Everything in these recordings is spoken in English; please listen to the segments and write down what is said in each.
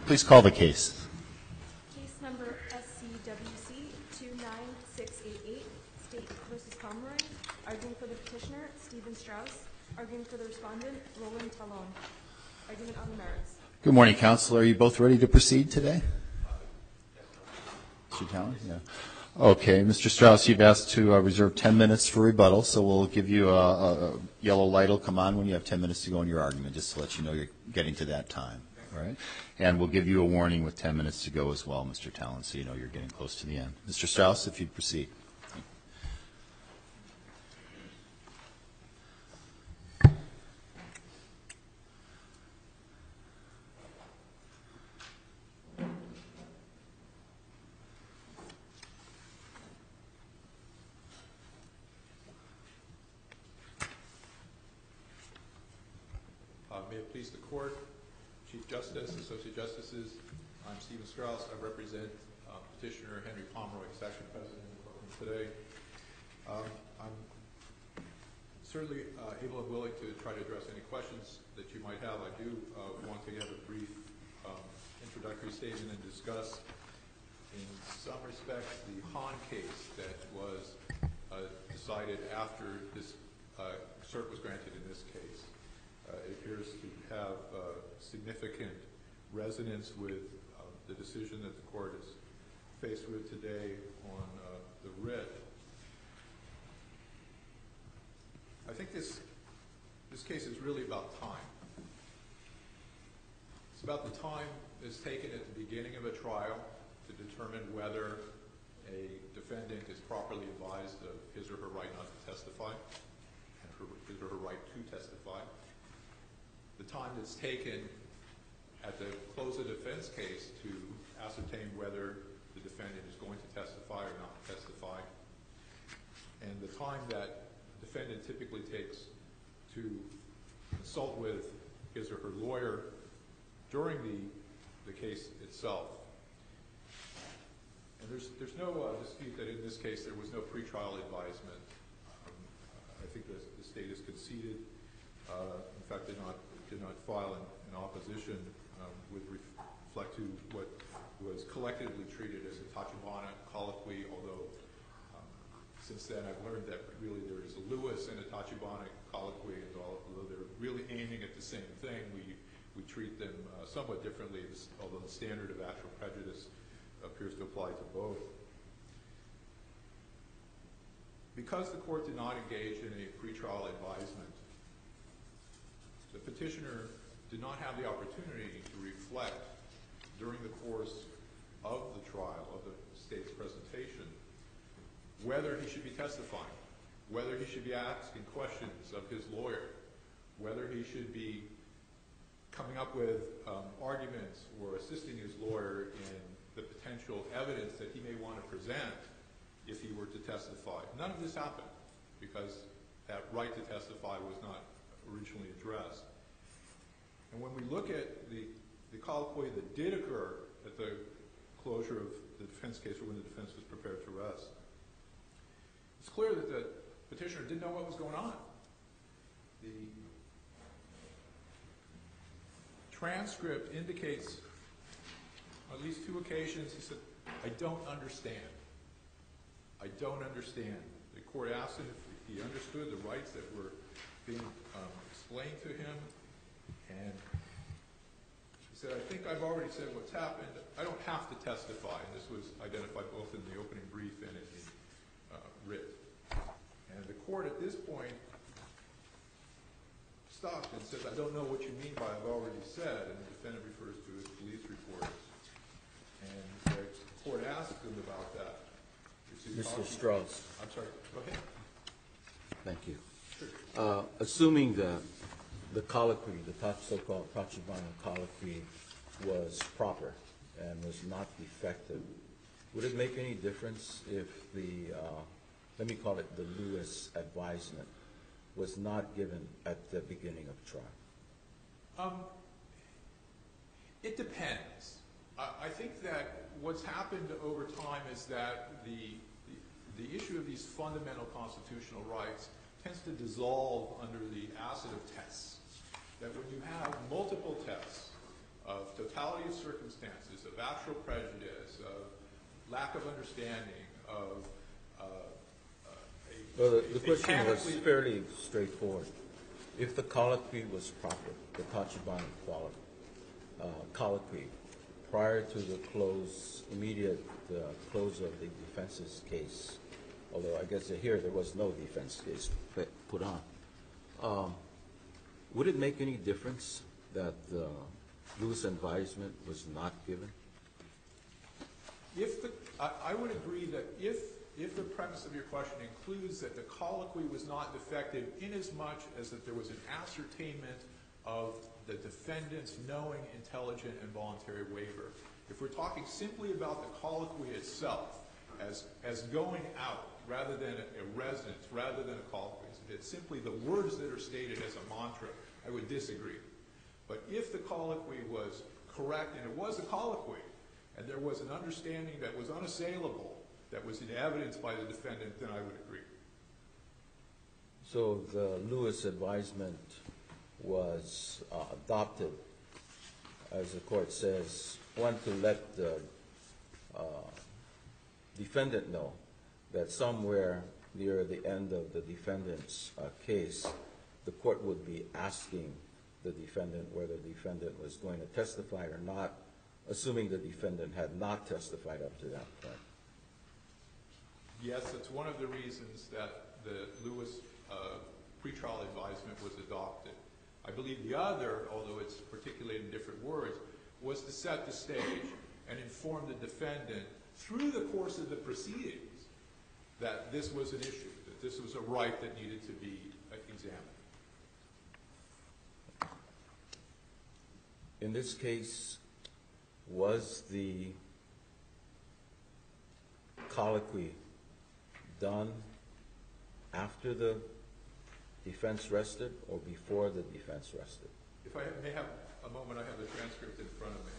Please call the case. Case number SCWC 29688, State v. Pomeroy. Arguing for the petitioner, Stephen Strauss. Arguing for the respondent, Roland Talon. Argument on the merits. Good morning, counsel. Are you both ready to proceed today? Mr. Talon? Yeah. Okay, Mr. Strauss, you've asked to reserve 10 minutes for rebuttal, so we'll give you a yellow light will come on when you have 10 minutes to go in your argument, just to let you know you're getting to that time. All right? And we'll give you a warning with 10 minutes to go as well, Mr. Talon, so you know you're getting close to the end. Mr. Strauss, if you'd proceed. May it please the Court, Chief Justice, Associate Justices, I'm Stephen Strauss. I represent Petitioner Henry Pomeroy, who's actually present in the courtroom today. I'm certainly able and willing to try to address any questions that you might have. I do want to give a brief introductory statement and discuss, in some respects, the Hahn case that was decided after this cert was granted in this case. It appears to have significant resonance with the decision that the Court is faced with today on the writ. I think this case is really about time. It's about the time that's taken at the beginning of a trial to determine whether a defendant is properly advised of his or her right not to testify, and his or her right to testify. The time that's taken at the close of defense case to ascertain whether the defendant is going to testify or not testify, and the time that the defendant typically takes to consult with his or her lawyer during the case itself. And there's no dispute that in this case there was no pretrial advisement. I think the State has conceded, in fact did not file an opposition with reflect to what was collectively treated as a Tachibana colloquy, although since then I've learned that really there is a Lewis and a Tachibana colloquy, and although they're really aiming at the same thing, we treat them somewhat differently, although the standard of actual prejudice appears to apply to both. Because the Court did not engage in a pretrial advisement, the petitioner did not have the opportunity to reflect during the course of the trial, of the State's presentation, whether he should be testifying, whether he should be asking questions of his lawyer, whether he should be coming up with arguments or assisting his lawyer in the potential evidence that he may want to present if he were to testify. None of this happened because that right to testify was not originally addressed. And when we look at the colloquy that did occur at the closure of the defense case, or when the defense was prepared to rest, it's clear that the petitioner didn't know what was going on. The transcript indicates on at least two occasions he said, "I don't understand. I don't understand." The Court asked him if he understood the rights that were being explained to him, and he said, "I think I've already said what's happened. I don't have to testify." And this was identified both in the opening brief and in the writ. And the Court at this point stopped and said, "I don't know what you mean by I've already said," and the defendant refers to his police reports. And the Court asked him about that. Mr. Strauss. I'm sorry, go ahead. Thank you. Sure. Assuming the colloquy, the so-called Tachibana colloquy, was proper and was not defective, would it make any difference if the, let me call it the Lewis advisement, was not given at the beginning of trial? It depends. I think that what's happened over time is that the issue of these fundamental constitutional rights tends to dissolve under the acid of tests. That when you have multiple tests of totality of circumstances, of actual prejudice, of lack of understanding, of Well, the a question was panoply- fairly straightforward. If the colloquy was proper, the Tachibana colloquy, prior to the immediate close of the defense's case, although I guess here there was no defense case put on, would it make any difference that the Lewis advisement was not given? I would agree that if the premise of your question includes that the colloquy was not defective inasmuch as that there was an ascertainment of the defendant's knowing, intelligent, and voluntary waiver. If we're talking simply about the colloquy itself as going out rather than a residence, rather than a colloquy, it's simply the words that are stated as a mantra, I would disagree. But if the colloquy was correct, and it was a colloquy, and there was an understanding that was unassailable, that was in evidence by the defendant, then I would agree. So the Lewis advisement was adopted, as the court says, one, to let the defendant know that somewhere near the end of the defendant's case, the court would be asking the defendant whether the defendant was going to testify or not, assuming the defendant had not testified up to that point. Yes, it's one of the reasons that the Lewis pretrial advisement was adopted. I believe the other, although it's articulated in different words, was to set the stage and inform the defendant through the course of the proceedings that this was an issue, that this was a right that needed to be examined. In this case, was the colloquy done after the defense rested or before the defense rested? If I may have a moment, I have the transcript in front of me.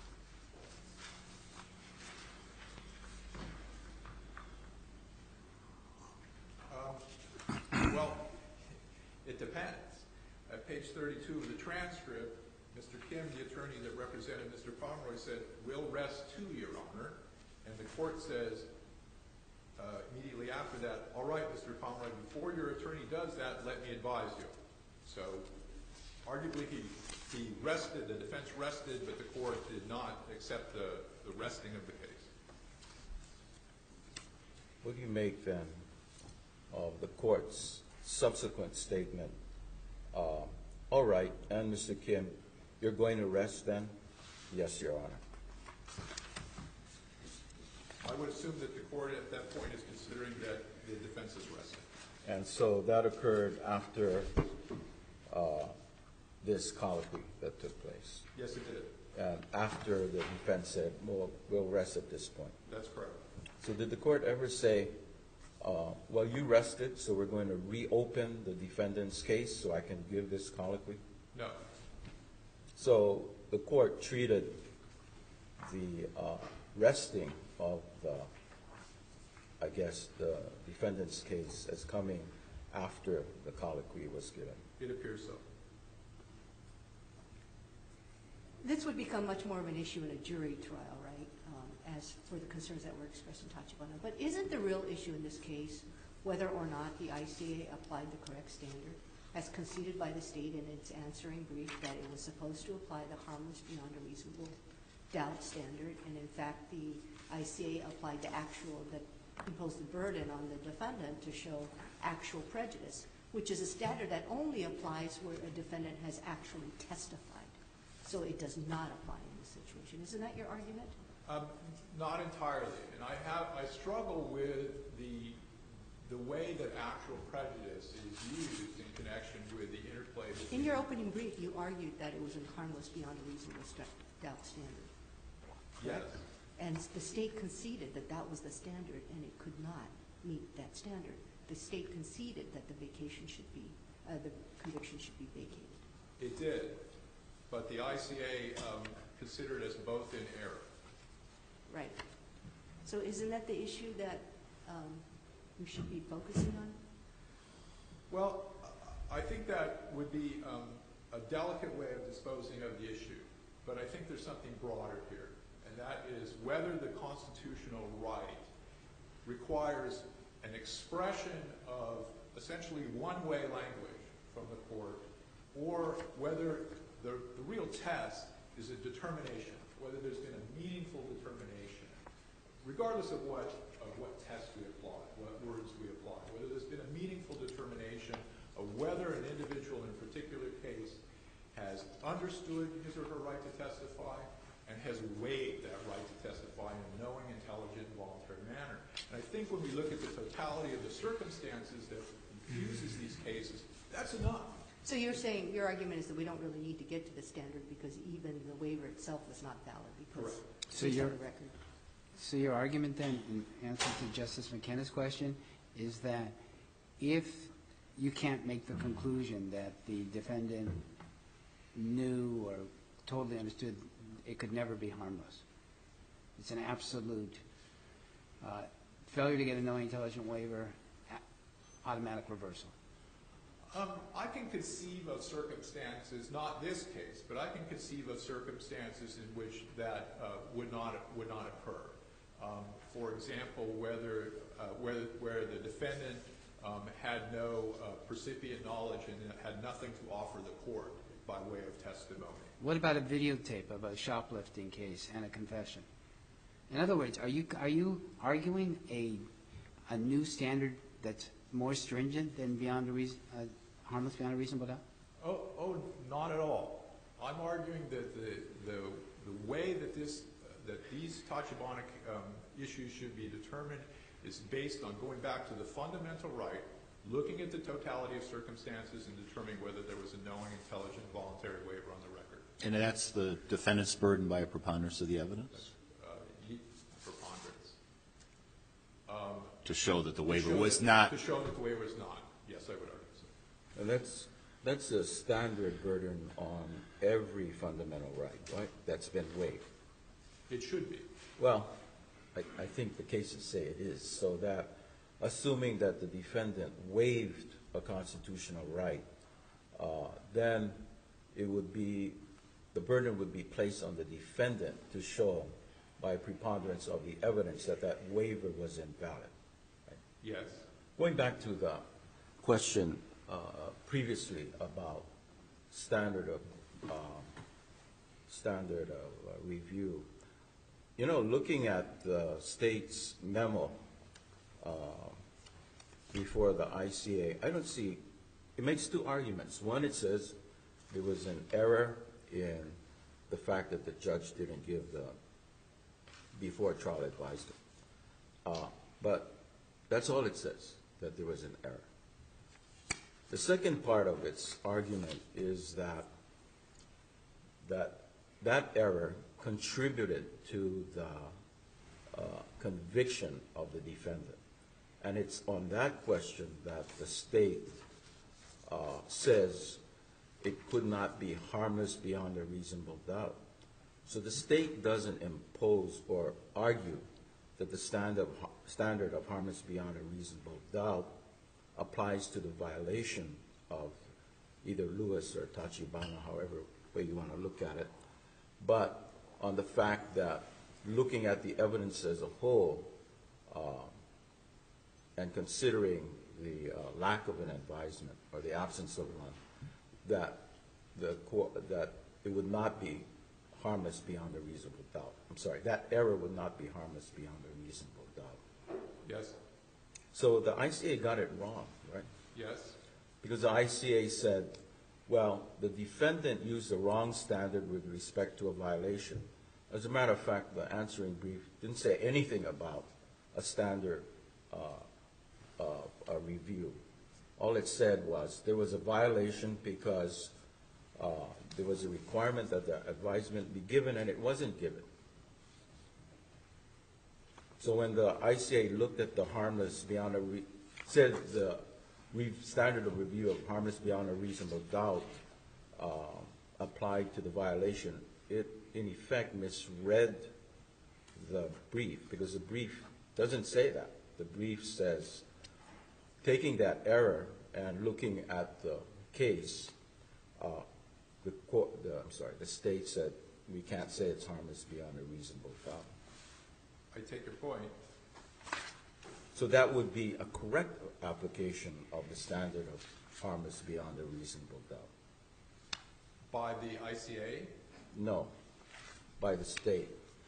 Well, it depends. At page 32 of the transcript, Mr. Kim, the attorney that represented Mr. Pomeroy, said, "Will rest to, Your Honor." And the court says immediately after that, "All right, Mr. Pomeroy, before your attorney does that, let me advise you." So arguably he rested, the defense rested, but the court did not accept the resting of the case. What do you make then of the court's subsequent statement? All right, and Mr. Kim, you're going to rest then? Yes, Your Honor. I would assume that the court at that point is considering that the defense is resting. And so that occurred after this colloquy that took place? Yes, it did. And after the defense said, well, we'll rest at this point? That's correct. So did the court ever say, well, you rested, so we're going to reopen the defendant's case so I can give this colloquy? No. So the court treated the resting of the defendant's case as coming after the colloquy was given. It appears so. This would become much more of an issue in a jury trial, right, as for the concerns that were expressed in Tachibana. But isn't the real issue in this case whether or not the ICA applied the correct standard, as conceded by the state in its answering brief that it was supposed to apply the harmless beyond a reasonable doubt standard, and in fact the ICA applied the actual, that imposed the burden on the defendant to show actual prejudice, which is a standard that only applies where a defendant has actually testified. So it does not apply in this situation. Isn't that your argument? Not entirely. And I struggle with the way that actual prejudice is used in connection with the interplay between... In your opening brief, you argued that it was a harmless beyond a reasonable doubt standard. Yes. And the state conceded that that was the standard, and it could not meet that standard. The state conceded that the conviction should be vacated. It did. But the ICA considered us both in error. Right. So isn't that the issue that we should be focusing on? Well, I think that would be a delicate way of disposing of the issue. but I think there's something broader here, and that is whether the constitutional right requires an expression of essentially one-way language from the court, or whether the real test is a determination, whether there's been a meaningful determination, regardless of what test we apply, what words we apply, whether there's been a meaningful determination of whether an individual in a particular case has understood his or her right to testify and has waived that right to testify in a knowing, intelligent, voluntary manner. And I think when we look at the totality of the circumstances that infuses these cases, that's enough. So you're saying, your argument is that we don't really need to get to the standard because even the waiver itself was not valid because Correct. it's on the record. So your argument then, in answer to Justice McKenna's question, is that if you can't make the conclusion that the defendant knew or totally understood, it could never be harmless. It's an absolute failure to get a knowing, intelligent waiver, automatic reversal. I can conceive of circumstances, not this case, but I can conceive of circumstances in which that would not occur. For example, where the defendant had no precipient knowledge and had nothing to offer the court by way of testimony. What about a videotape of a shoplifting case and a confession? In other words, are you arguing a new standard that's more stringent than harmless beyond a reasonable doubt? Oh, not at all. I'm arguing that the way that these Tachibana issues should be determined is based on going back to the fundamental right, looking at the totality of circumstances and determining whether there was a knowing, intelligent, voluntary waiver on the record. And that's the defendant's burden by a preponderance of the evidence? Preponderance. To show that the waiver was not. To show that the waiver is not. Yes, I would argue so. And that's a standard burden on every fundamental right? That's been waived. It should be. Well, I think the cases say it is, so that assuming that the defendant waived a constitutional right, then the burden would be placed on the defendant to show by preponderance of the evidence that waiver was invalid. Right? Yes. Going back to the question previously about standard of review, looking at the state's memo before the ICA, I don't see, it makes two arguments. One, it says there was an error in the fact that the judge didn't give the before trial advised. But that's all it says, that there was an error. The second part of its argument is that error contributed to the conviction of the defendant. And it's on that question that the state says it could not be harmless beyond a reasonable doubt. So the state doesn't impose or argue that the standard of harmless beyond a reasonable doubt applies to the violation of either Lewis or Tachibana, however way you want to look at it, but on the fact that looking at the evidence as a whole and considering the lack of an advisement or the absence of one, that it would not be harmless beyond a reasonable doubt. I'm sorry, that error would not be harmless beyond a reasonable doubt. Yes. So the ICA got it wrong, right? Yes. Because the ICA said, well, the defendant used the wrong standard with respect to a violation. As a matter of fact, the answering brief didn't say anything about a standard review. All it said was there was a violation because there was a requirement that the advisement be given, and it wasn't given. So when the ICA looked at the harmless beyond said the standard of review of harmless beyond a reasonable doubt applied to the violation, it in effect misread the brief, because the brief doesn't say that. The brief says, taking that error and looking at the case, the state said we can't say it's harmless beyond a reasonable doubt. I take your point. So that would be a correct application of the standard of harmless beyond a reasonable doubt. By the ICA, No, by the state.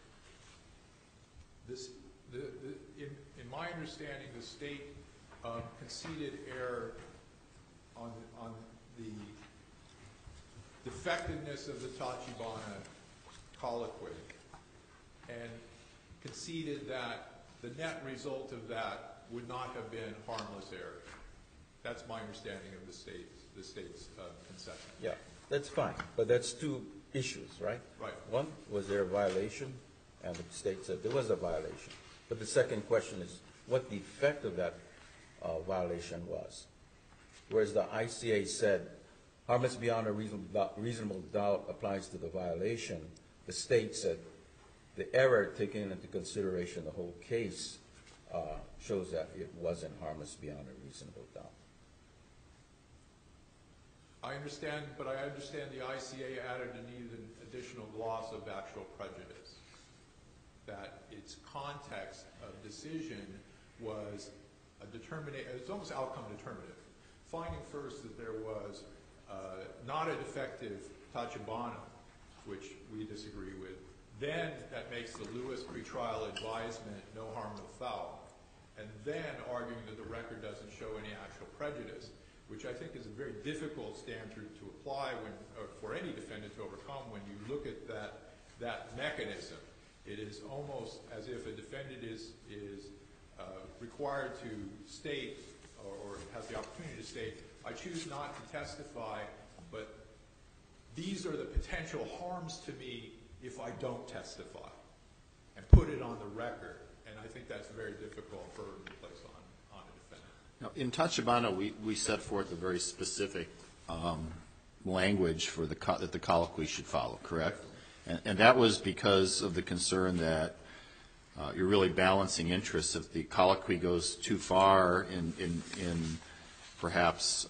in my understanding, the state conceded error on the defectiveness of the Tachibana colloquy and conceded that the net result of that would not have been harmless error. That's my understanding of the state's concession. Yeah, that's fine, but that's two issues, right? Right. One, was there a violation? And the state said there was a violation. But the second question is what the effect of that violation was. Whereas the ICA said harmless beyond a reasonable doubt applies to the violation, the state said the error taken into consideration the whole case shows that it wasn't harmless beyond a reasonable doubt. I understand, but I understand the ICA added and needed an additional gloss of actual prejudice. That its context of decision was a determination, it's almost outcome determinative. Finding first that there was not a defective Tachibana, which we disagree with, then that makes the Lewis pretrial advisement no harm, no foul, and then arguing that the record doesn't show any actual prejudice, which I think is a very difficult standard to apply for any defendant to overcome when you look at that mechanism. It is almost as if a defendant is required to state or has the opportunity to state, I choose not to testify, but these are the potential harms to me if I don't testify, and put it on the record. And I think that's a very difficult burden to place on a defendant. Now, in Tachibana, we set forth a very specific language for that the colloquy should follow, correct? And that was because of the concern that you're really balancing interests. If the colloquy goes too far in perhaps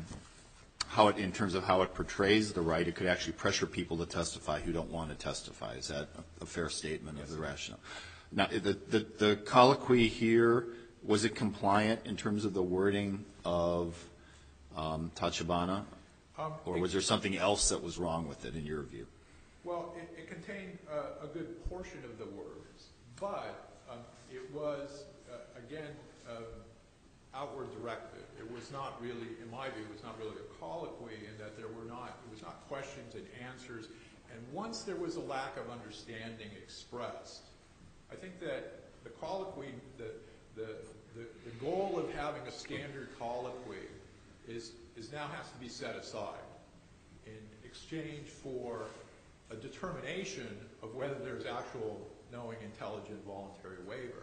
in terms of how it portrays the right, it could actually pressure people to testify who don't want to testify. Is that a fair statement of the rationale? Now, the colloquy here, was it compliant in terms of the wording of Tachibana? Or was there something else that was wrong with it in your view? Well, it contained a good portion of the words, but it was, again, outward directed. It was not really, in my view, it was not really a colloquy in that it was not questions and answers. And once there was a lack of understanding expressed, I think that the colloquy, the goal of having a standard colloquy is now has to be set aside in exchange for a determination of whether there's actual knowing, intelligent, voluntary waiver.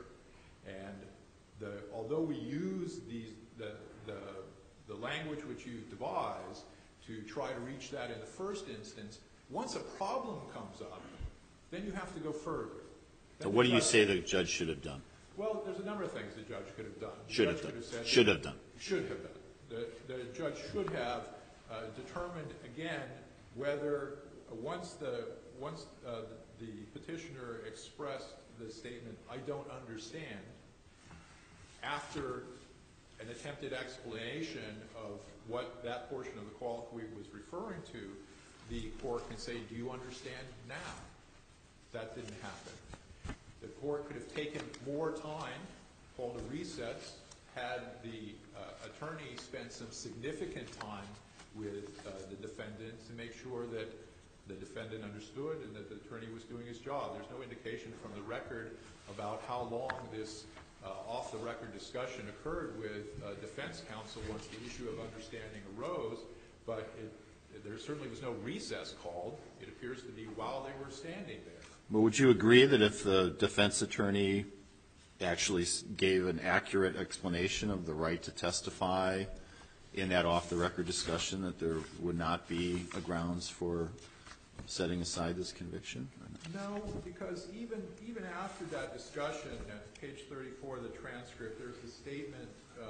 And although we use the language which you devise to try to reach that in the first instance, once a problem comes up, then you have to go further. So what do you say the judge should have done? Well, there's a number of things the judge could have done. Should have done. Should have done. Should have done. The judge should have determined again whether once the petitioner expressed the statement, "I don't understand," after an attempted explanation of what that portion of the colloquy was referring to, the court can say, "Do you understand now?" That didn't happen. The court could have taken more time, called a recess, had the attorney spend some significant time with the defendant to make sure that the defendant understood and that the attorney was doing his job. There's no indication from the record about how long this off-the-record discussion occurred with defense counsel once the issue of understanding arose, but there certainly was no recess called. It appears to be while they were standing there. But would you agree that if the defense attorney actually gave an accurate explanation of the right to testify in that off-the-record discussion, that there would not be a grounds for setting aside this conviction? No, because even after that discussion, at page 34 of the transcript, there's a statement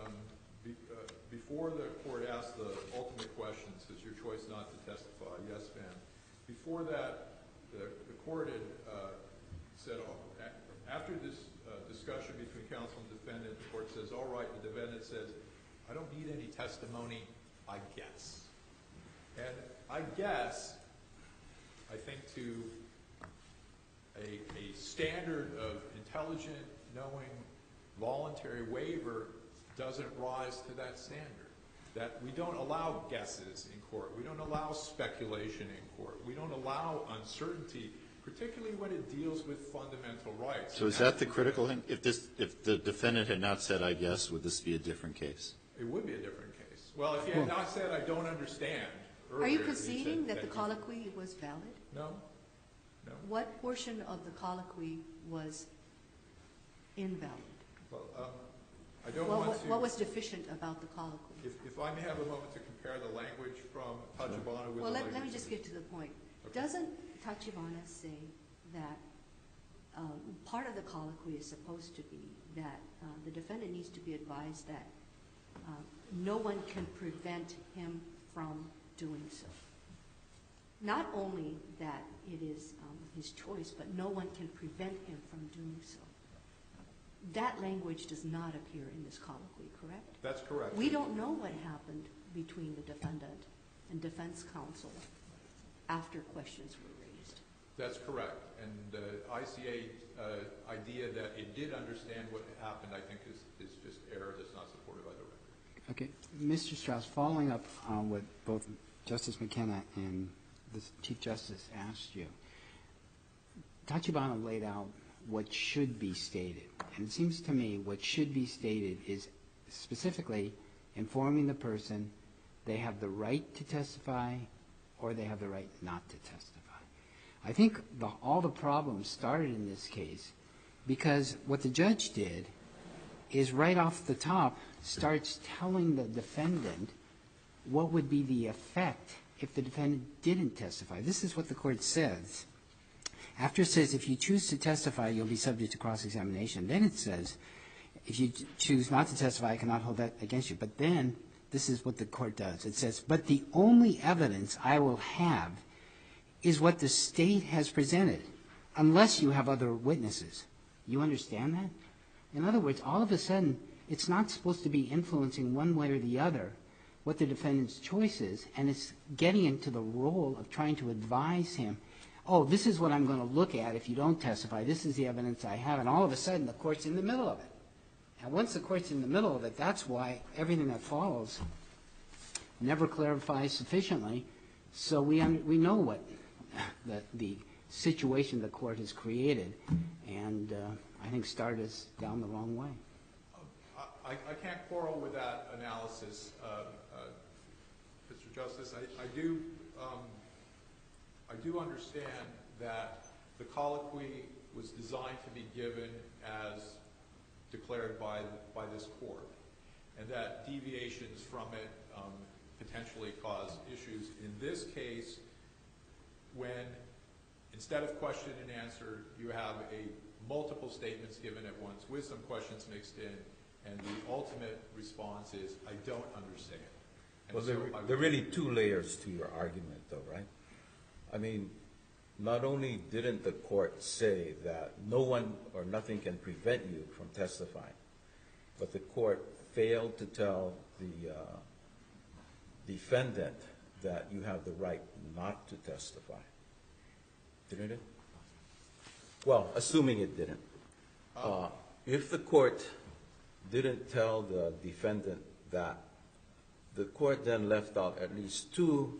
before the court asked the ultimate questions, it's your choice not to testify, yes, ma'am. Before that, the court had said, after this discussion between counsel and defendant, the court says, all right, the defendant says, I don't need any testimony, I guess. And I guess, I think to a standard of intelligent, knowing, voluntary waiver doesn't rise to that standard. That we don't allow guesses in court. We don't allow speculation in court. We don't allow uncertainty, particularly when it deals with fundamental rights. So is that the critical thing? If the defendant had not said, I guess, would this be a different case? It would be a different case. Well, if he had not said, I don't understand, Are you earlier, he conceding said that the colloquy was valid? No. No. What portion of the colloquy was invalid? Well, I don't want to. What was deficient about the colloquy? If I may have a moment to compare the language from Tachibana with Well, the let me language just of- get to the point. Okay. Doesn't Tachibana say that part of the colloquy is supposed to be that the defendant needs to be advised that no one can prevent him from doing so? Not only that it is his choice, but no one can prevent him from doing so. That language does not appear in this colloquy, correct? That's correct. We don't know what happened between the defendant and defense counsel after questions were raised. That's correct. And the ICA idea that it did understand what happened, I think, is just error that's not supported by the record. Okay. Mr. Strauss, following up on what both Justice McKenna and the Chief Justice asked you, Tachibana laid out what should be stated. And it seems to me what should be stated is specifically informing the person they have the right to testify or they have the right not to testify. I think all the problems started in this case because what the judge did is right off the top starts telling the defendant what would be the effect if the defendant didn't testify. This is what the court says. After it says, if you choose to testify, you'll be subject to cross-examination. Then it says, if you choose not to testify, I cannot hold that against you. But then, this is what the court does. It says, but the only evidence I will have is what the state has presented, unless you have other witnesses. You understand that? In other words, all of a sudden, it's not supposed to be influencing one way or the other what the defendant's choice is, and it's getting into the role of trying to advise him, oh, this is what I'm going to look at if you don't testify. This is the evidence I have. And all of a sudden, the court's in the middle of it. And once the court's in the middle of it, that's why everything that follows never clarifies sufficiently. So we know what the situation the court has created, and I think started us down the wrong way. I can't quarrel with that analysis, Mr. Justice. I do understand that the colloquy was designed to be given as declared by this court, and that deviations from it potentially cause issues. In this case, when instead of question and answer, you have multiple statements given at once with some questions mixed in, and the ultimate response is, I don't understand. Well, there are really two layers to your argument, though, right? I mean, not only didn't the court say that no one or nothing can prevent you from testifying, but the court failed to tell the defendant that you have the right not to testify. Didn't it? Well, assuming it didn't. If the court didn't tell the defendant that, the court then left out at least two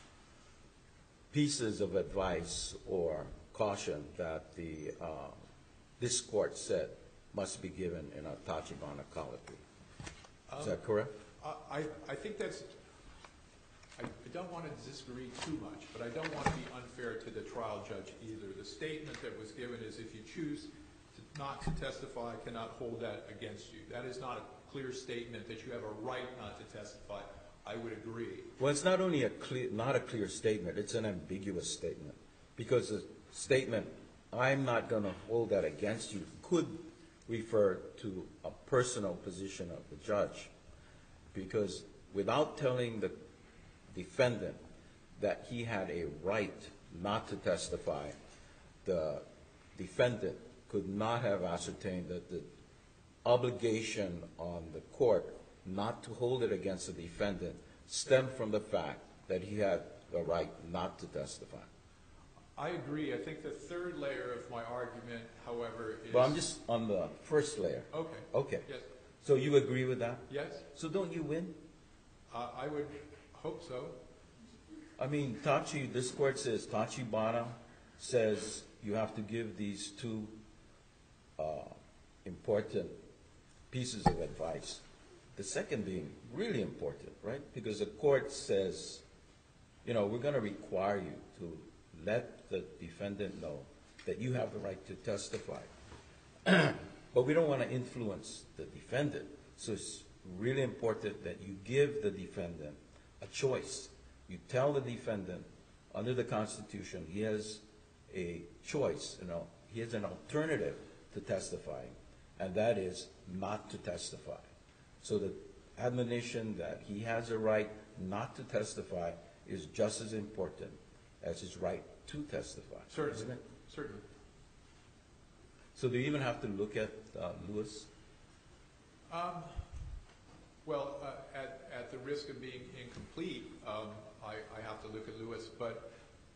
pieces of advice or caution that this court said must be given in a Tachibana colloquy. Is that correct? I think that's, I don't want to disagree too much, but I don't want to be unfair to the trial judge either. The statement that was given is, if you choose not to testify, I cannot hold that against you. That is not a clear statement that you have a right not to testify. I would agree. Well, it's not only not a clear statement, it's an ambiguous statement. Because the statement, I'm not going to hold that against you, could refer to a personal position of the judge. Because without telling the defendant that he had a right not to testify, the defendant could not have ascertained that the obligation on the court not to hold it against the defendant stemmed from the fact that he had the right not to testify. I agree. I think the third layer of my argument, however, is... But I'm just on the first layer. Okay. Okay. Yes. So you agree with that? Yes? So don't you win? I would hope so. I mean, this court says, Tachibana says you have to give these two important pieces of advice. The second being really important, right? Because the court says, you know, we're going to require you to let the defendant know that you have the right to testify. But we don't want to influence the defendant. So it's really important that you give the defendant a choice. You tell the defendant, under the Constitution, he has a choice, you know, he has an alternative to testifying, and that is not to testify. So the admonition that he has a right not to testify is just as important as his right to testify. Certainly. Isn't it? Certainly. So do you even have to look at Lewis? Well, at the risk of being incomplete, I have to look at Lewis, but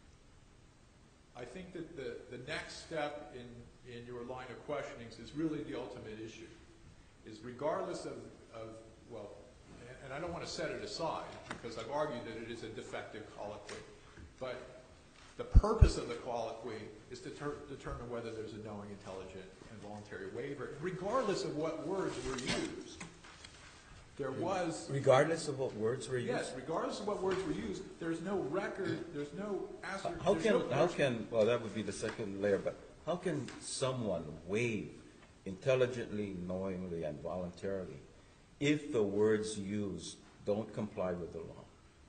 I think that the next step in your line of questionings is really the ultimate issue, is regardless of well, and I don't want to set it aside because I've argued that it is a defective colloquy, but the purpose of the colloquy is to determine whether there's a knowing, intelligent, and voluntary waiver, regardless of what words were used. There was... Regardless of what words were used? Yes, regardless of what words were used, there's no record, there's no... How can, well, that would be the second layer, but how can someone waive intelligently, knowingly, and voluntarily if the words used don't comply with the law?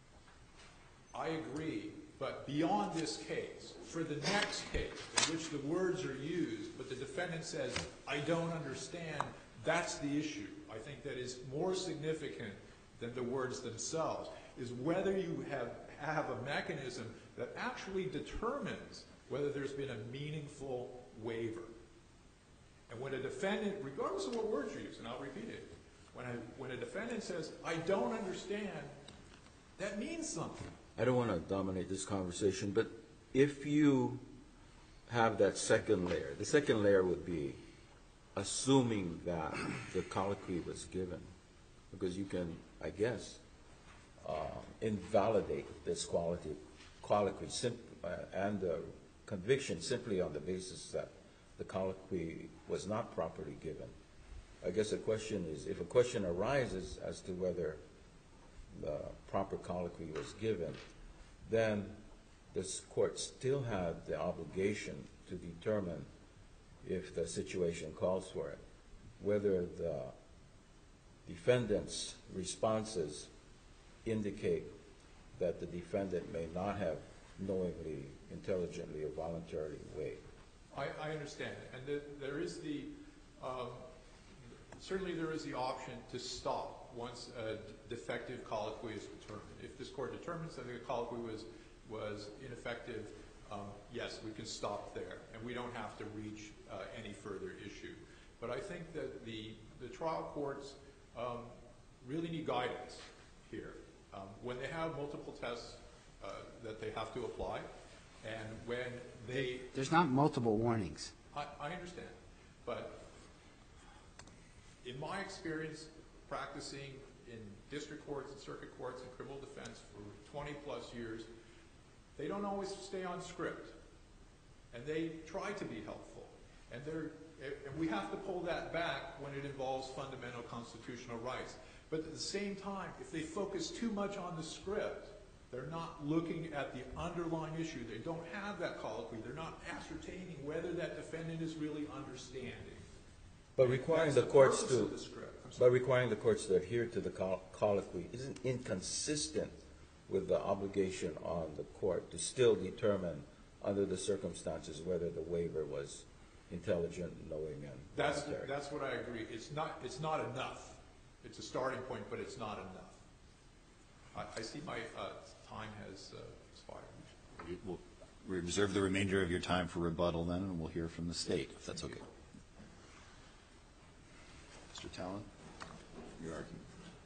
I agree, but beyond this case, for the next case in which the words are used, but the defendant says, I don't understand, that's the issue. I think that is more significant than the words themselves, is whether you have a mechanism that actually determines whether there's been a meaningful waiver. And when a defendant, regardless of what words are used, and I'll repeat it, when a defendant says, I don't understand, that means something. I don't want to dominate this conversation, but if you have that second layer, the second layer would be assuming that the colloquy was given, because you can, I guess, invalidate this colloquy and the conviction simply on the basis that the colloquy was not properly given. I guess the question is, if a question arises as to whether the proper colloquy was given, then this court still had the obligation to determine, if the situation calls for it, whether the defendant's responses indicate that the defendant may not have knowingly, intelligently, or voluntarily waived. I understand it. And there is the, certainly there is the option to stop once a defective colloquy is determined. If this court determines that the colloquy was ineffective, yes, we can stop there, and we don't have to reach any further issue. But I think that the trial courts really need guidance here. When they have multiple tests that they have to apply, and when they... There's not multiple warnings. I understand, but in my experience practicing in district courts and circuit courts and criminal defense for 20 plus years, they don't always stay on script, and they try to be helpful, and we have to pull that back when it involves fundamental constitutional rights. But at the same time, if they focus too much on the script, they're not looking at the underlying issue. They don't have that colloquy. They're not ascertaining whether that defendant is really understanding. But requiring the courts to adhere to the colloquy isn't inconsistent with the obligation on the court to still determine, under the circumstances, whether the waiver was intelligent, knowing, and voluntary. That's what I agree. It's not enough. It's a starting point, but it's not enough. I see my time has expired. reserve the remainder of your time for rebuttal then, and we'll hear from the state, if that's okay. Mr. Talon, your argument.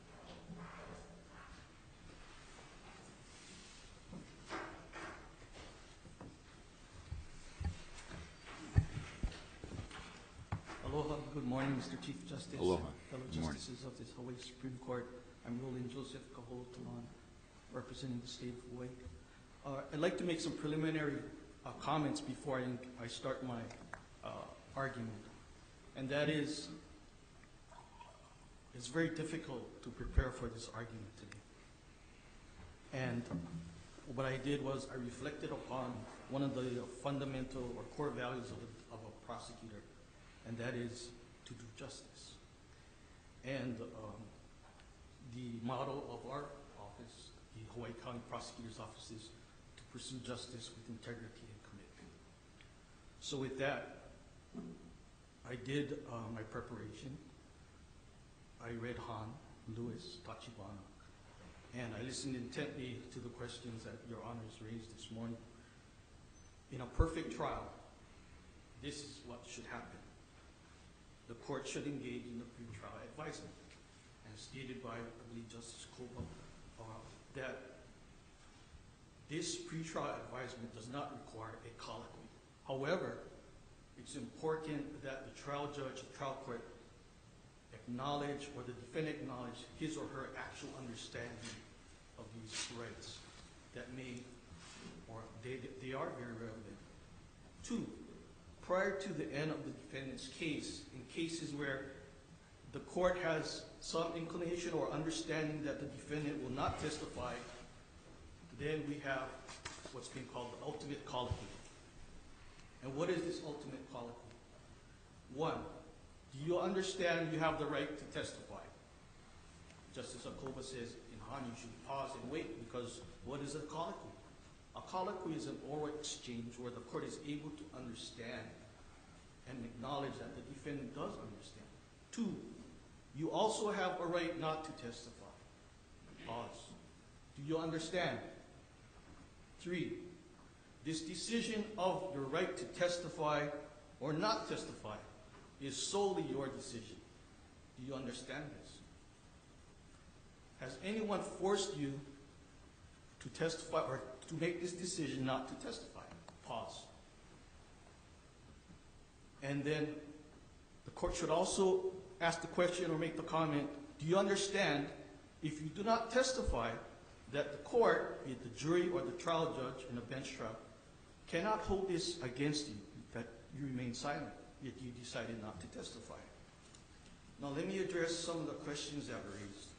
Aloha, good morning, Mr. Chief Justice. Aloha. Fellow Good morning. justices of this Hawaii Supreme Court. I'm Roland Joseph Kaholotulan, representing the state of Hawaii. I'd like to make some preliminary comments before I start my argument. And that is, it's very difficult to prepare for this argument today. And what I did was I reflected upon one of the fundamental or core values of a prosecutor, and that is to do justice. And the motto of our office, the Hawaii County Prosecutor's Office, is to pursue justice with integrity and commitment. So with that, I did my preparation. I read Hahn, Lewis, Tachibana, and I listened intently to the questions that Your Honors raised this morning. In a perfect trial, this is what should happen. The court should engage in the pretrial advisement, as stated by, I believe, Justice Koba, that this pretrial advisement does not require a colloquy. However, it's important that the trial judge, the trial court, acknowledge, or the defendant acknowledge, his or her actual understanding of these rights that may, or they are very relevant. 2, prior to the end of the defendant's case, in cases where the court has some inclination or understanding that the defendant will not testify, then we have what's being called the ultimate colloquy. And what is this ultimate colloquy? 1, do you understand you have the right to testify? Justice Akoba says, in Hahn, you should pause and wait, because what is a colloquy? A colloquy is an oral exchange where the court is able to understand and acknowledge that the defendant does understand. 2, you also have a right not to testify. Pause. Do you understand? 3, this decision of your right to testify or not testify is solely your decision. Do you understand this? Has anyone forced you to testify or to make this decision not to testify? Pause. And then the court should also ask the question or make the comment, do you understand if you do not testify that the court, be it the jury or the trial judge in a bench trial, cannot hold this against you, that you remain silent, yet you decided not to testify? Now let me address some of the questions that were raised.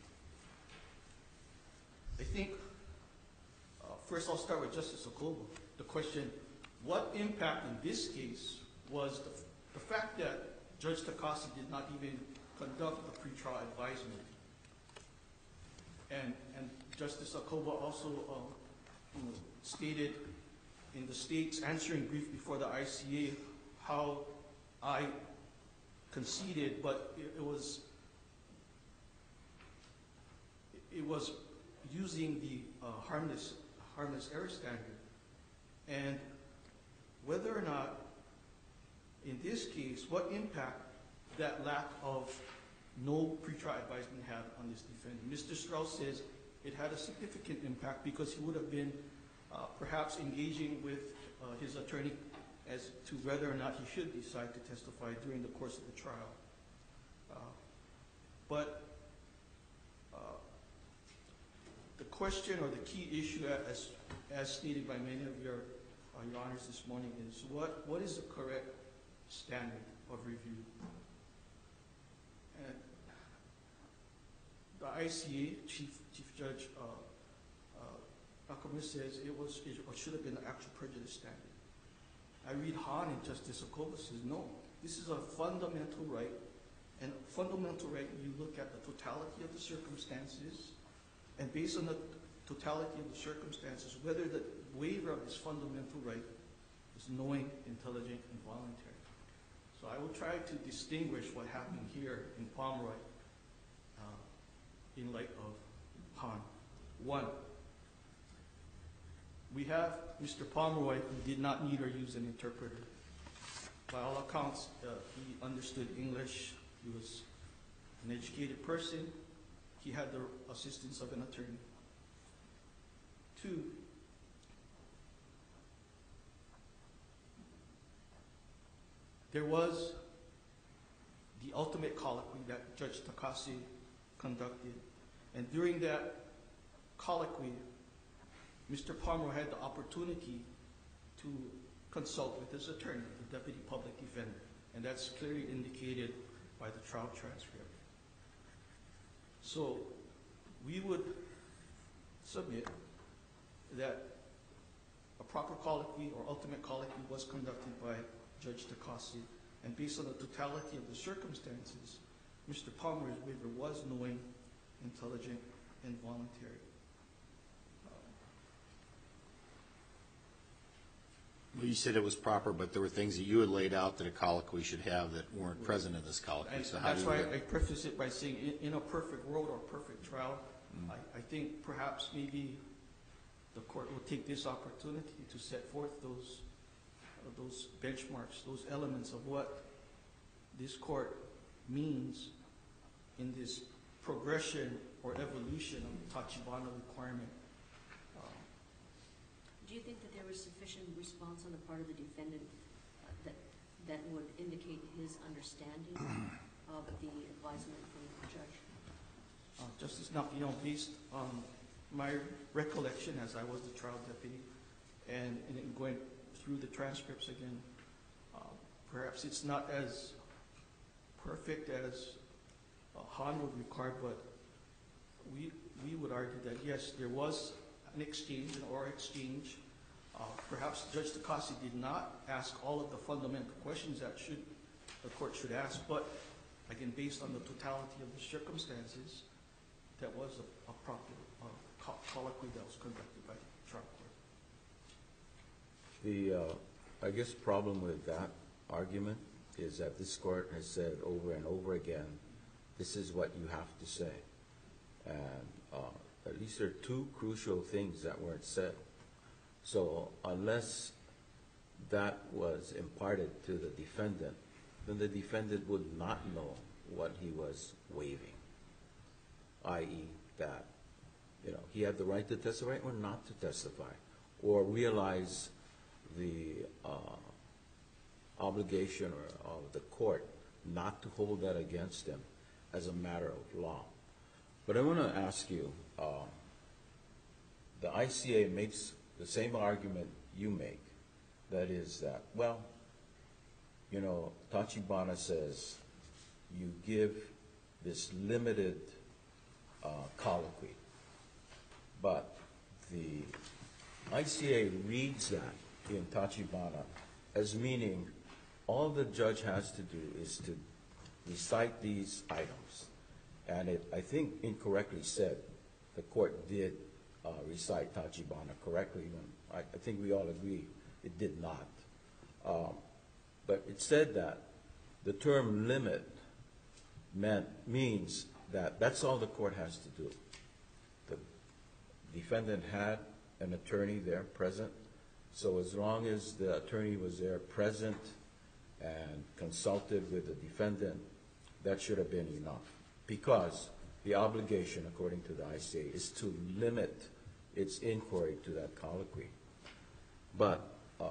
I think, first I'll start with Justice Akoba. The question, what impact in this case was the fact that Judge Takasi did not even conduct a pretrial advisement? And Justice Akoba also stated in the state's answering brief before the ICA how I conceded, but it was using the harmless error standard. And whether or not, in this case, what impact that lack of no pretrial advisement had on this defendant. Mr. Strauss says it had a significant impact because he would have been perhaps engaging with his attorney as to whether or not he should decide to testify during the course of the trial. But the question or the key issue, as stated by many of your honors this morning, is what is the correct standard of review? And the ICA Chief Judge Akoba says it should have been the actual prejudice standard. I read Hahn and Justice Akoba says no. This is a fundamental right, and fundamental right, you look at the totality of the circumstances, and based on the totality of the circumstances, whether the waiver of this fundamental right is knowing, intelligent, and voluntary. So I will try to distinguish what happened here in Pomeroy in light of Hahn. 1, We have Mr. Pomeroy, who did not need or use an interpreter. By all accounts, he understood English. He was an educated person. He had the assistance of an attorney. 2, there was the ultimate colloquy that Judge Takase conducted. And during that colloquy, Mr. Pomeroy had the opportunity to consult with his attorney, the Deputy Public Defender, and that's clearly indicated by the trial transcript. So we would submit that a proper colloquy or ultimate colloquy was conducted by Judge Takase, and based on the totality of the circumstances, Mr. Pomeroy's waiver was knowing, intelligent, and voluntary. Well, you said it was proper, but there were things that you had laid out that a colloquy should have that weren't present in this colloquy. And So how do that's you? why I preface it by saying, in a perfect world or perfect trial, I think perhaps maybe the court will take this opportunity to set forth those benchmarks, those elements of what this court means in this progression or evolution of the Tachibana requirement. Do you think that there was sufficient response on the part of the defendant that would indicate his understanding of the advisement from the judge? Justice Nakino, based on my recollection as I was the trial deputy and in going through the transcripts again, perhaps it's not as perfect as Han would require, but we would argue that yes, there was an exchange, an oral exchange. Perhaps Judge Takase did not ask all of the fundamental questions that the court should ask, but again, based on the totality of the circumstances, that was a proper colloquy that was conducted by the trial court. The, I guess, problem with that argument is that this court has said over and over again, this is what you have to say. And at least there are two crucial things that weren't said. So unless that was imparted to the defendant, then the defendant would not know what he was waiving, i.e. that he had the right to testify or not to testify, or realize the obligation of the court not to hold that against him as a matter of law. But I want to ask you, the ICA makes the same argument you make, that is that, well, Tachibana says you give this limited colloquy, but the ICA reads that in Tachibana as meaning all the judge has to do is to recite these items. And it, I think, incorrectly said the court did recite Tachibana correctly. I think we all agree it did not. But it said that the term limit means that that's all the court has to do. The defendant had an attorney there present, so as long as the attorney was there present and consulted with the defendant, that should have been enough. Because the obligation, according to the ICA, is to limit its inquiry to that colloquy. But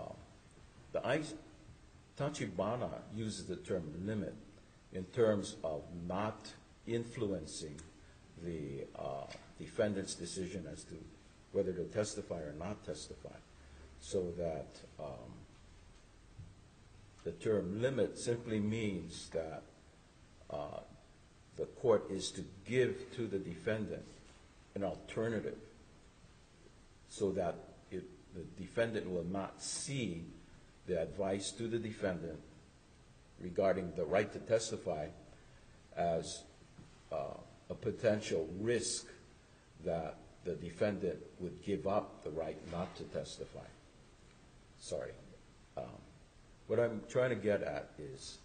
Tachibana uses the term limit in terms of not influencing the defendant's decision as to whether to testify or not testify. So that the term limit simply means that the court is to give to the defendant an alternative so that the defendant will not see the advice to the defendant regarding the right to testify as a potential risk that the defendant would give up the right not to testify. Sorry. What I'm trying to get at is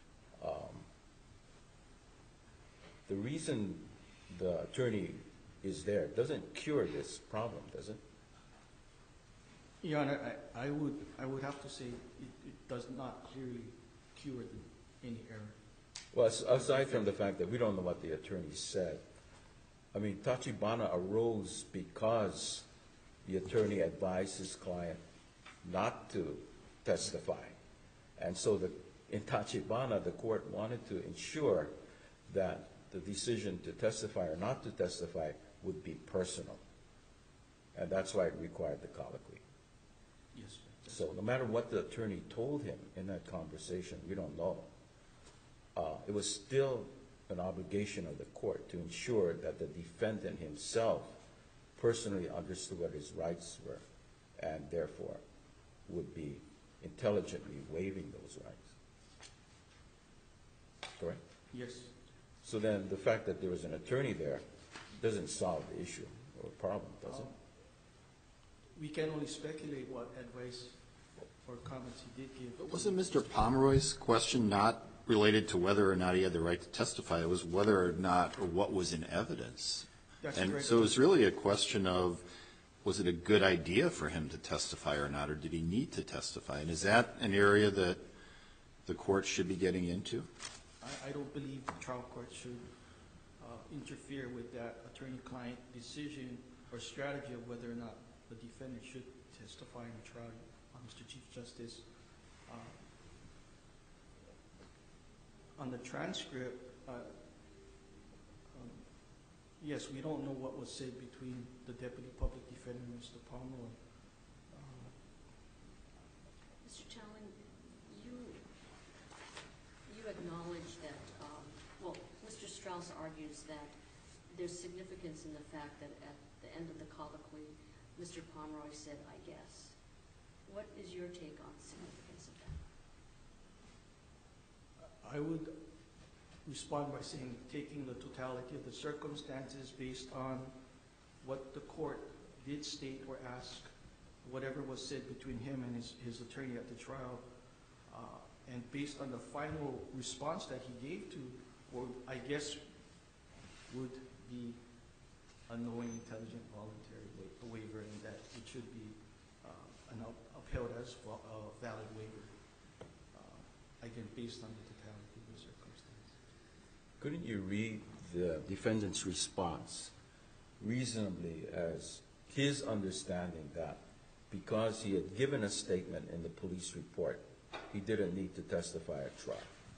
the reason the attorney is there doesn't cure this problem, does it? Your Honor, I would have to say it does not clearly cure any error. Well, aside from the fact that we don't know what the attorney said, I mean, Tachibana arose because the attorney advised his client not to testify. And so in Tachibana, the court wanted to ensure that the decision to testify or not to testify would be personal. And that's why it required the colloquy. Yes, sir. So no matter what the attorney told him in that conversation, we don't know. It was still an obligation of the court to ensure that the defendant himself personally understood what his rights were and therefore would be intelligently waiving those rights. Correct? Yes. So then the fact that there was an attorney there doesn't solve the issue or problem, does it? We can only speculate what advice or comments he did give. But wasn't Mr. Pomeroy's question not related to whether or not he had the right to testify? It was whether or not, or what was in evidence. That's And correct. so it was really a question of, was it a good idea for him to testify or not, or did he need to testify? And is that an area that the court should be getting into? I don't believe the trial court should interfere with that attorney-client decision or strategy of whether or not the defendant should testify in the trial. Mr. Chief Justice, on the transcript, yes, we don't know what was said between the Deputy Public Defender and Mr. Pomeroy. Mr. Challen, you acknowledge that, well, Mr. Strauss argues that there's significance in the fact that at the end of the colloquy, Mr. Pomeroy said, "I guess." What is your take on the significance of that? I would respond by saying, taking the totality of the circumstances based on what the court did state or ask, whatever was said between him and his attorney at the trial, and based on the final response that he gave to, or I guess would be a knowing, intelligent, voluntary waiver, and that it should be upheld as a valid waiver, again, based on the totality of the circumstances. Couldn't you read the defendant's response reasonably as his understanding that because he had given a statement in the police report, he didn't need to testify at trial?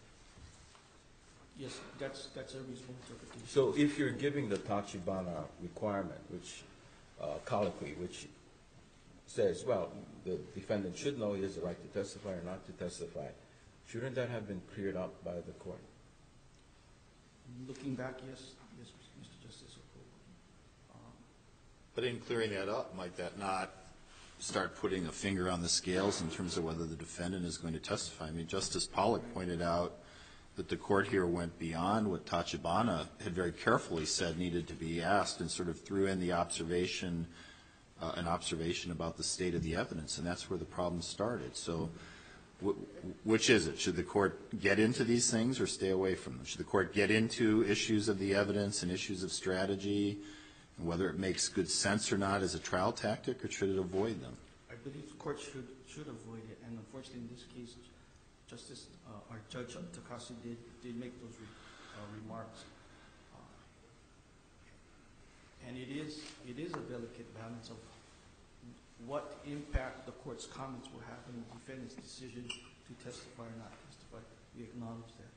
Yes, that's a reasonable interpretation. So if you're giving the Tachibana requirement, which colloquy, which says, well, the defendant should know he has the right to testify or not to testify, shouldn't that have been cleared up by the court? Looking back, yes, Mr. Justice. But in clearing that up, might that not start putting a finger on the scales in terms of whether the defendant is going to testify? I mean, Justice Pollack pointed out that the court here went beyond what Tachibana had very carefully said needed to be asked and sort of threw in the observation, an observation about the state of the evidence, and that's where the problem started. So which is it? Should the court get into these things or stay away from them? Should the court get into issues of the evidence and issues of strategy and whether it makes good sense or not as a trial tactic, or should it avoid them? I believe the court should avoid it, and unfortunately in this case, Justice, our Judge Takasi did make those remarks. And it is a delicate balance of what impact the court's comments will have on the defendant's decision to testify or not testify. We acknowledge that.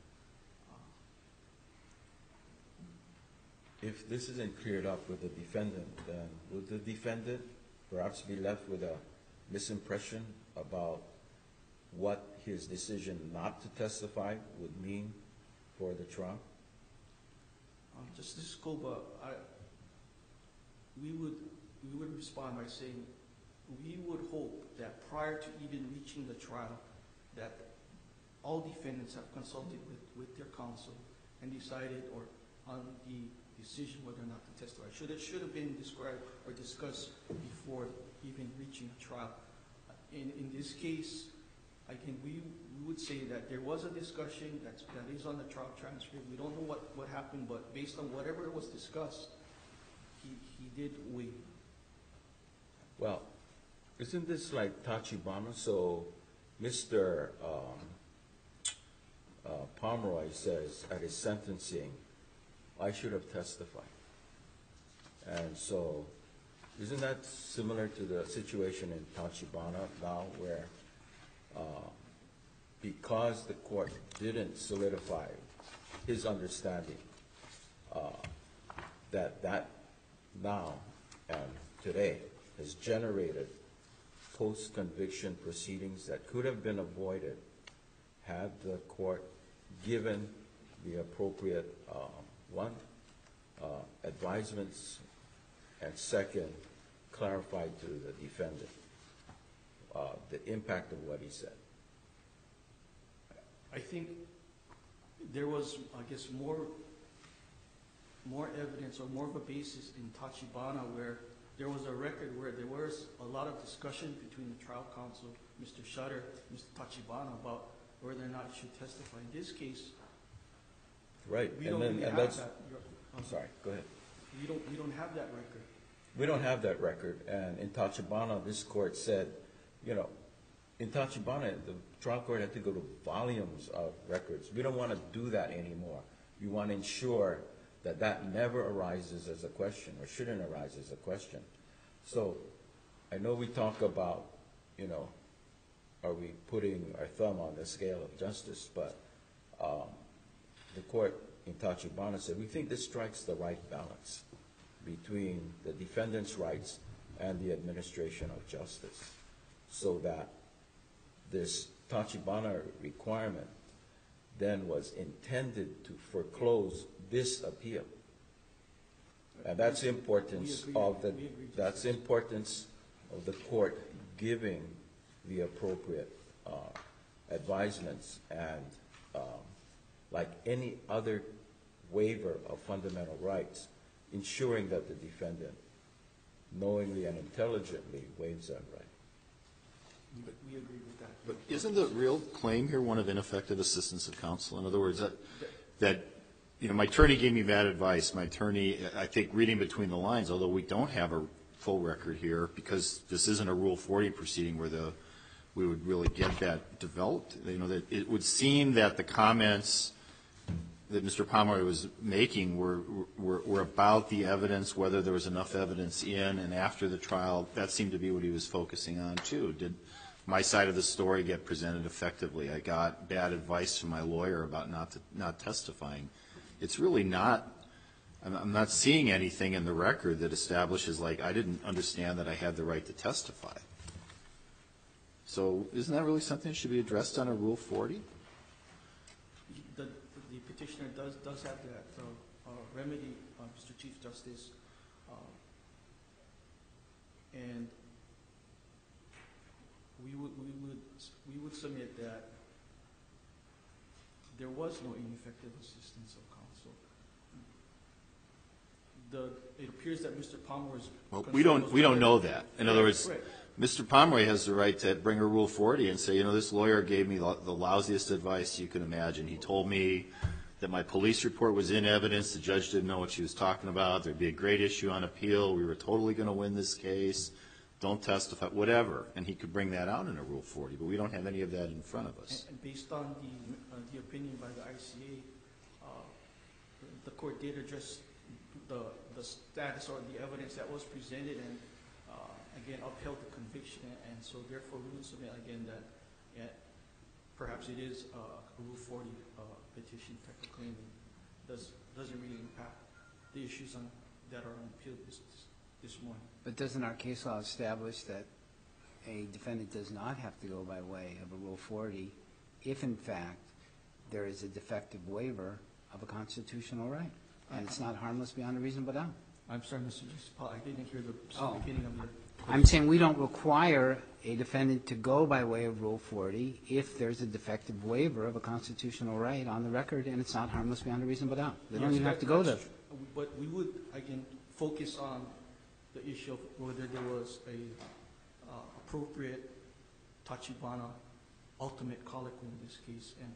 If this isn't cleared up with the defendant, then would the defendant perhaps be left with a misimpression about what his decision not to testify would mean for the trial? Justice Scoba, we would respond by saying we would hope that prior to even reaching the trial, that all defendants have consulted with their counsel and decided or on the decision whether or not to testify. It should have been described or discussed before even reaching a trial. In this case, again, we would say that there was a discussion that is on the trial transcript. We don't know what happened, but based on whatever was discussed, he did waive. Well, Isn't this like Tachibana? So Mr. Pomeroy says at his sentencing, I should have testified. And so isn't that similar to the situation in Tachibana now where because the court didn't solidify his understanding that now and today has generated post-conviction proceedings that could have been avoided had the court given the appropriate advisements, and second, clarified to the defendant the impact of what he said. I think there was, I guess, more evidence or more of a basis in Tachibana where there was a record where there was a lot of discussion between the trial counsel, Mr. Shutter, Mr. Tachibana, about whether or not he should testify. In this case, right. We don't really have that. I'm sorry, go ahead. We don't have that record. We don't have that record, and in Tachibana, this court said, you know, in Tachibana, the trial court had to go to volumes of records. We don't want to do that anymore. We want to ensure that that never arises as a question or shouldn't arise as a question. So I know we talk about, you know, are we putting our thumb on the scale of justice, but the court in Tachibana said, we think this strikes the right balance between the defendant's rights and the administration of justice, so that this Tachibana requirement then was intended to foreclose this appeal. And that's the importance of the court giving the appropriate advisements and like any other waiver of fundamental rights, ensuring that the defendant knowingly and intelligently waives that right. We agree with that. But isn't the real claim here one of ineffective assistance of counsel? In other words, that you know, my attorney gave me bad advice. My attorney, I think, reading between the lines, although we don't have a full record here because this isn't a Rule 40 proceeding where we would really get that developed. You know, that it would seem that the comments that Mr. Pomeroy was making were about the evidence, whether there was enough evidence in and after the trial. That seemed to be what he was focusing on, too. Did my side of the story get presented effectively? I got bad advice from my lawyer about not testifying. It's really not, I'm not seeing anything in the record that establishes, like, I didn't understand that I had the right to testify. So isn't that really something that should be addressed on a Rule 40? The petitioner does have that remedy, Mr. Chief Justice, and we would submit that there was no ineffective assistance of counsel. It appears that Mr. Pomeroy's we don't know that. In other words, right. Mr. Pomeroy has the right to bring a Rule 40 and say, you know, this lawyer gave me the lousiest advice you can imagine. He told me that my police report was in evidence. The judge didn't know what she was talking about. There'd be a great issue on appeal. We were totally going to win this case. Don't testify, whatever. And he could bring that out in a Rule 40, but we don't have any of that in front of us. And based on the opinion by the ICA, the court did address the status or the evidence that was presented and, again, upheld the conviction. And so, therefore, we would submit, again, that perhaps it is a Rule 40 petition type of claim and doesn't really impact the issues that are on appeal this morning. But doesn't our case law establish that a defendant does not have to go by way of a Rule 40 if, in fact, there is a defective waiver of a constitutional right, and it's not harmless beyond a reasonable doubt? I'm sorry, Mr. Justice Paul, I didn't hear the beginning of your question. I'm saying we don't require a defendant to go by way of Rule 40 if there's a defective waiver of a constitutional right on the record and it's not harmless beyond a reasonable doubt. They don't even have to go there. But we would, again, focus on the issue of whether there was a appropriate Tachibana ultimate colloquy in this case, and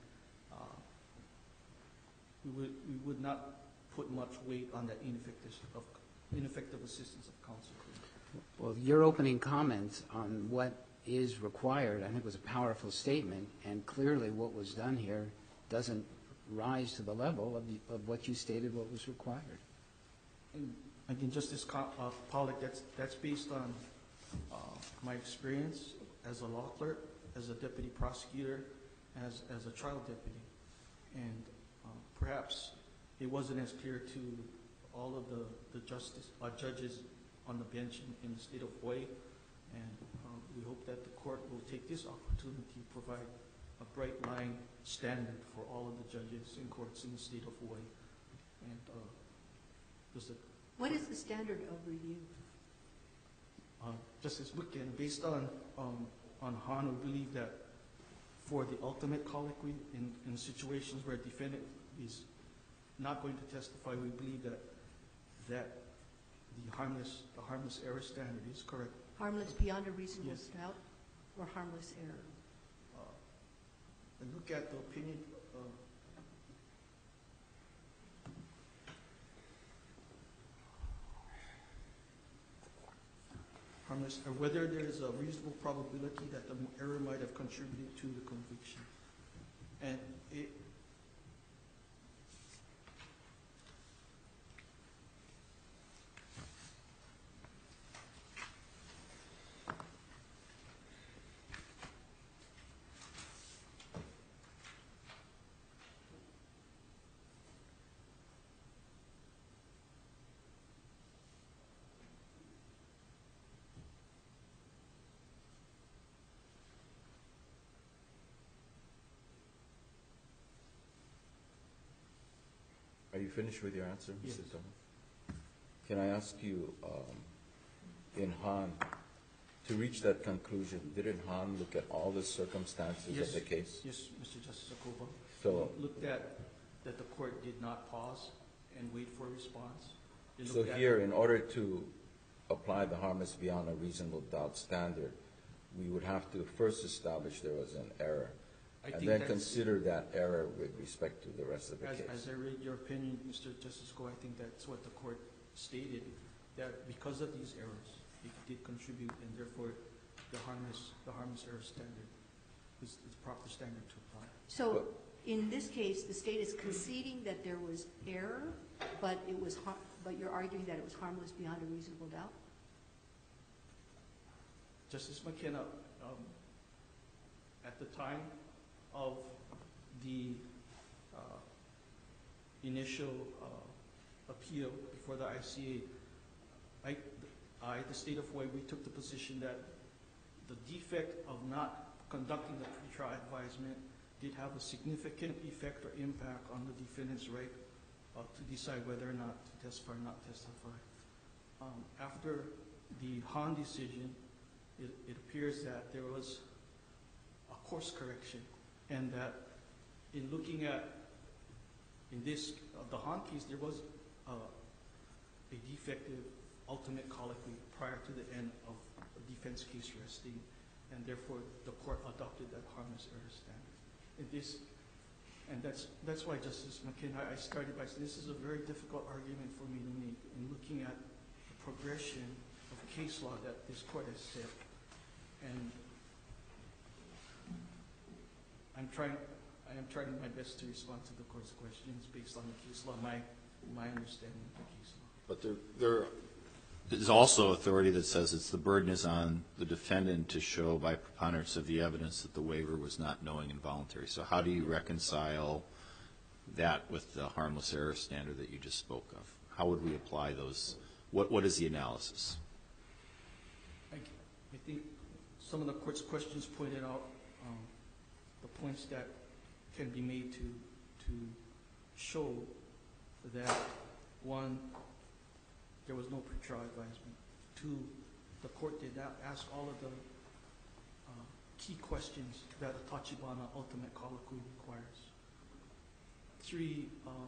we would not put much weight on that ineffective assistance of counsel. Well, your opening comments on what is required, I think, was a powerful statement, and clearly what was done here doesn't rise to the level of what you stated what was required. And again, Justice Pollack, that's based on my experience as a law clerk, as a deputy prosecutor, as a trial deputy. And perhaps it wasn't as clear to all of the judges on the bench in the state of Hawaii. And we hope that the court will take this opportunity to provide a bright line standard for all of the judges in courts in the state of Hawaii. And what is the standard of review? Justice McKenna, based on Hahn, we believe that for the ultimate colloquy in situations where a defendant is not going to testify, we believe that the harmless error standard is correct. Harmless beyond a reasonable Yes. doubt, or harmless error? And look at the opinion. Harmless, or whether there is a reasonable probability that the error might have contributed to the conviction. And it, Are you finished with your answer, Yes. Mr. Thomas? Can I ask you, in Hahn, to reach that conclusion, didn't Hahn look at all the circumstances of the case? Yes, Mr. Justice Acoba. So- Looked at that the court did not pause and wait for a response. They So looked at- here, in order to apply the harmless beyond a reasonable doubt standard, we would have to first establish there was an error, I and think then that's- consider that error with respect to the rest of the As case. I read your opinion, Mr. Justice Go, I think that's what the court stated, that because of these errors, it did contribute, and therefore the harmless error standard is the proper standard to apply. So in this case, the state is conceding that there was error, but but you're arguing that it was harmless beyond a reasonable doubt? Justice McKenna, at the time of the initial appeal before the ICA, the state of Hawaii, we took the position that the defect of not conducting the pretrial advisement did have a significant effect or impact on the defendant's right to decide whether or not to testify or not testify. After the Hahn decision, it appears that there was a course correction, and that in looking at, the Hahn case, there was a defective ultimate colloquy prior to the end of the defense case resting, and therefore the court adopted that harmless error standard. And that's why, Justice McKenna, I started by saying this is a very difficult argument for me to make in looking at the progression of case law that this court has set. And I am trying my best to respond to the court's questions based on the case law, my understanding of the case law. But there is also authority that says the burden is on the defendant to show by preponderance of the evidence that the waiver was not knowing and voluntary. So how do you reconcile that with the harmless error standard that you just spoke of? How would we apply those? What is the analysis? I think some of the court's questions pointed out the points that can be made to show that, one, there was no pretrial advisement. Two, the court did not ask all of the key questions that a Tachibana ultimate colloquy requires. Three,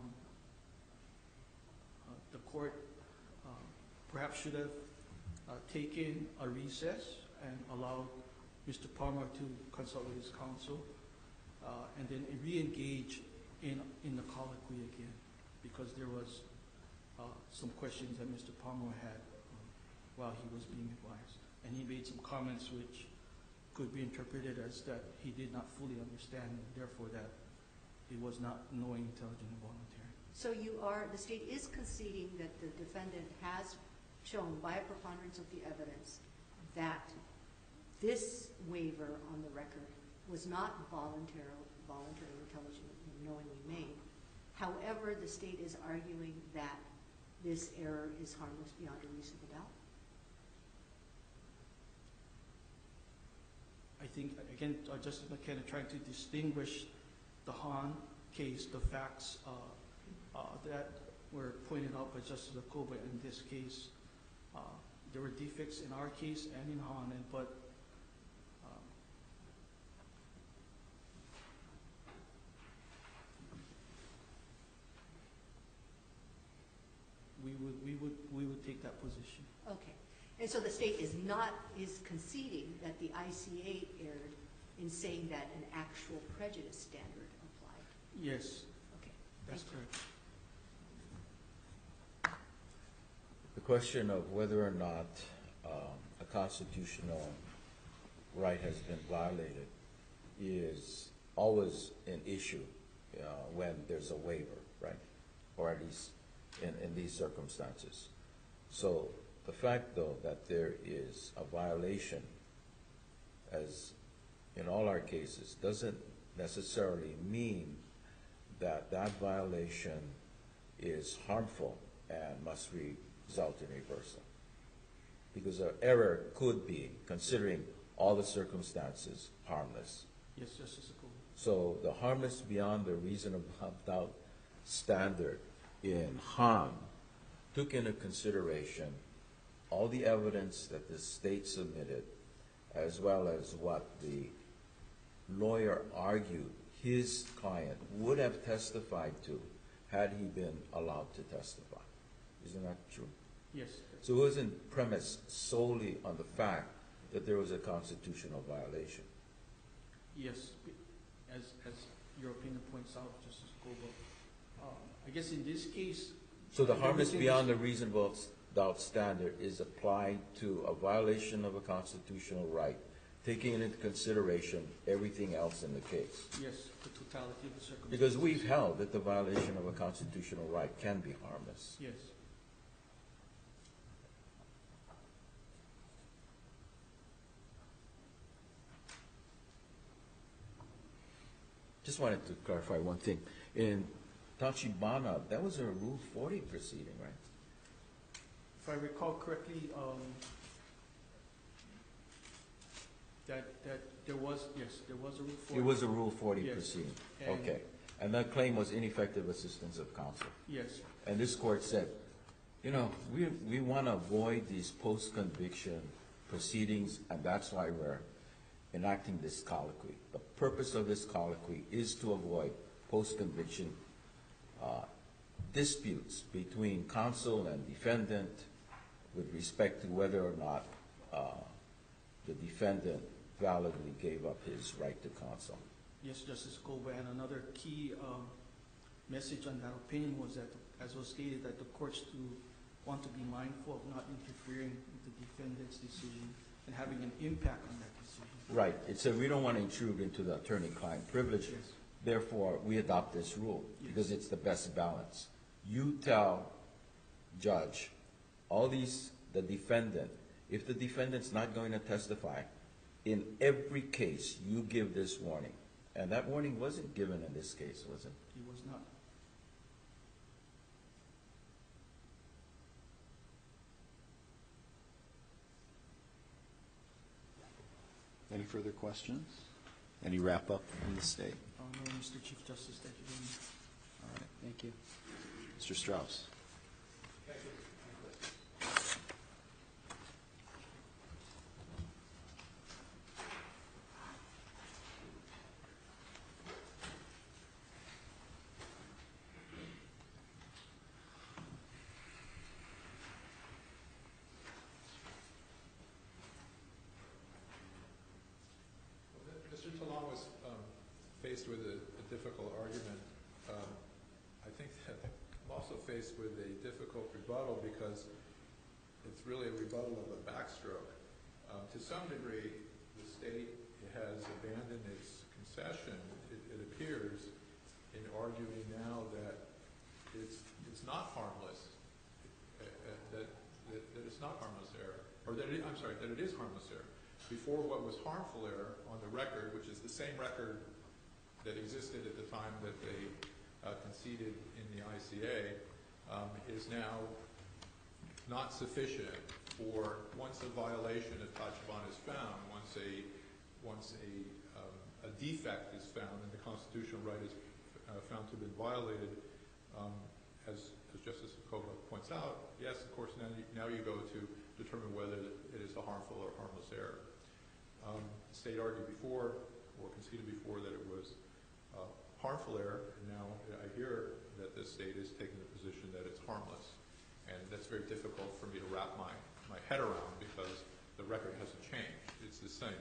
the court perhaps should have taken a recess and allowed Mr. Palmer to consult with his counsel, and then re-engage in the colloquy again, because there was some questions that Mr. Palmer had while he was being advised. And he made some comments which could be interpreted as that he did not fully understand, and therefore that it was not knowing, intelligent, and voluntary. So the state is conceding that the defendant has shown by a preponderance of the evidence that this waiver on the record was not voluntary, intelligent, and knowingly made. However, the state is arguing that this error is harmless beyond a reasonable doubt. I think, again, Justice McKenna trying to distinguish the Hahn case, the facts that were pointed out by Justice Acoba in this case. There were defects in our case and in Hahn, but we would take that position. Okay. And so the state is conceding that the ICA erred in saying that an actual prejudice standard applied. Yes, Okay. that's Thank you. correct. The question of whether or not a constitutional right has been violated is always an issue when there's a waiver, right? Or at least in these circumstances. So the fact, though, that there is a violation, as in all our cases, doesn't necessarily mean that that violation is harmful and must result in reversal. Because an error could be, considering all the circumstances, harmless. Yes, Justice Acoba. So the harmless beyond the reasonable doubt standard in Hahn took into consideration all the evidence that the state submitted, as well as what the lawyer argued his client would have testified to had he been allowed to testify. Isn't that true? Yes. So it wasn't premised solely on the fact that there was a constitutional violation. Yes, as your opinion points out, Justice Acoba. I guess in this case... So the harmless beyond the reasonable doubt standard is applied to a violation of a constitutional right, taking into consideration everything else in the case. Yes, the totality of the circumstances. Because we've held that the violation of a constitutional right can be harmless. Yes. Just wanted to clarify one thing. In Tachibana, that was a Rule 40 proceeding, right? If I recall correctly, that there was a Rule 40. It was a Rule 40 Yes. proceeding. And- Okay. And that claim was ineffective assistance of counsel. Yes. And this court said, you know, we want to avoid these post-conviction proceedings, and that's why we're enacting this colloquy. The purpose of this colloquy is to avoid post-conviction disputes between counsel and defendant with respect to whether or not the defendant validly gave up his right to counsel. Yes, Justice Acoba. And another key message on that opinion was that, as was stated, that the courts want to be mindful of not interfering with the defendant's decision and having an impact on that decision. Right. It said we don't want to intrude into the attorney-client privilege. Yes. Therefore, we adopt this rule because it's the best balance. You tell judge, the defendant, if the defendant's not going to testify, in every case you give this warning. And that warning wasn't given in this case, was it? He was not. Any further questions? Any wrap-up from the state? No, Mr. Chief Justice, thank you very much. All right. Thank you. Mr. Strauss. Mr. Talon was faced with a difficult argument. I think that I'm also faced with a difficult rebuttal because it's really a rebuttal of a backstroke. To some degree, the state has abandoned its concession, it appears, in arguing now that it's not harmless, that it's not harmless error, or that it is harmless error. Before, what was harmful error on the record, which is the same record that existed at the time that they conceded in the ICA, is now not sufficient for, once a violation of Tachibana is found, once a defect is found and the constitutional right is found to have been violated, as Justice Acoba points out, yes, of course, now you go to determine whether it is a harmful or harmless error. The state argued before, or conceded before, that it was harmful error, and now I hear that the state is taking the position that it's harmless. And that's very difficult for me to wrap my head around because the record hasn't changed. It's the same.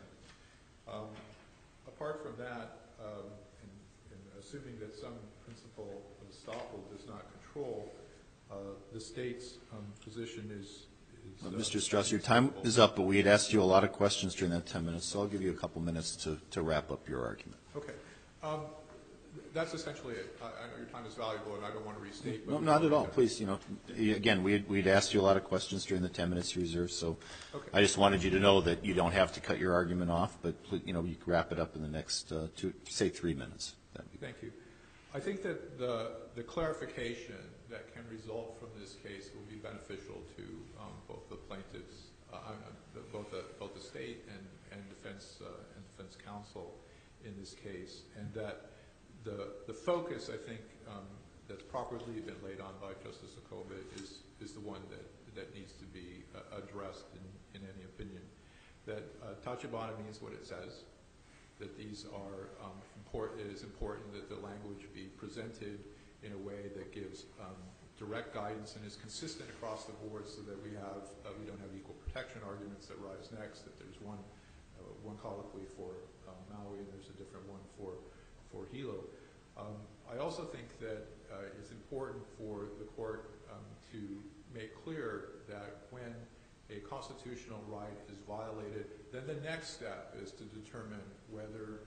Apart from that, and assuming that some principle of estoppel does not control, the state's position is Mr. Strauss, your time is up, but we had asked you a lot of questions during that 10 minutes, so I'll give you a couple minutes to wrap up your argument. Okay. That's essentially it. I know your time is valuable, and I don't want to restate. No, not at all. Please, again, we'd asked you a lot of questions during the 10 minutes you reserved, so okay. I just wanted you to know that you don't have to cut your argument off, but you can wrap it up in the next, 3 minutes. Thank you. I think that the clarification that can result from this case will be beneficial to both the plaintiffs, both the state and defense counsel in this case, and that the focus, I think, that's properly been laid on by Justice Acoba is the one that needs to be addressed in any opinion. That Tachibana means what it says, that these are important. It is important that the language be presented in a way that gives direct guidance and is consistent across the board, so that we don't have equal protection arguments that rise next. That there's one colloquy for Maui and there's a different one for Hilo. I also think that it's important for the court to make clear that when a constitutional right is violated, then the next step is to determine whether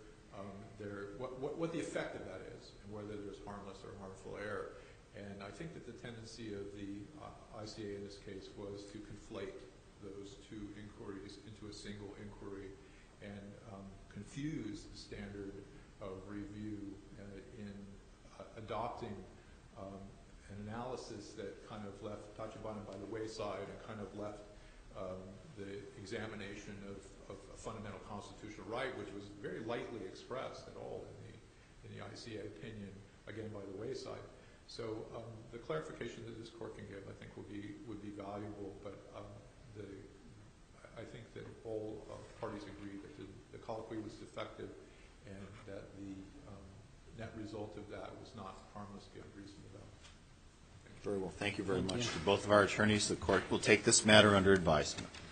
what the effect of that is, and whether there's harmless or harmful error. And I think that the tendency of the ICA in this case was to conflate those two inquiries into a single inquiry and confuse the standard of review in adopting an analysis that kind of left Tachibana by the wayside and kind of left the examination of a fundamental constitutional right, which was very lightly expressed at all in the ICA opinion, again by the wayside. So the clarification that this court can give, I think, would be valuable. But I think that all parties agree that the colloquy was defective, and that the net result of that was not harmless beyond reasonable doubt. Very well. Thank you very much to both of our attorneys. The court will take this matter under advisement.